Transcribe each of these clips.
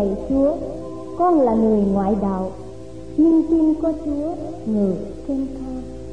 lạy Chúa, con là người ngoại đạo, nhưng tin có Chúa ngự trên cao.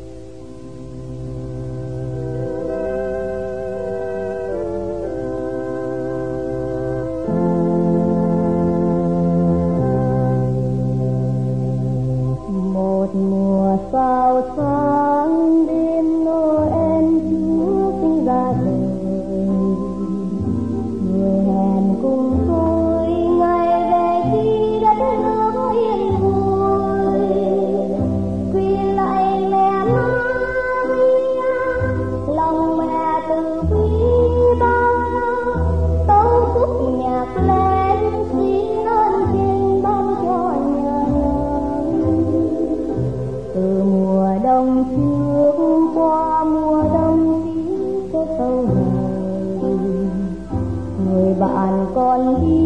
Một mùa sao sáng đêm Noel Chúa sinh ra đời, người hẹn cùng tôi ngày về khi đất nước yên vui. Quy lạy mẹ Maria, lòng mẹ từ bi bao la, tấu khúc nhạc lên xin ơn trên ban cho nhân. Từ mùa đông trước qua mùa đông phía sau này, người bạn còn đi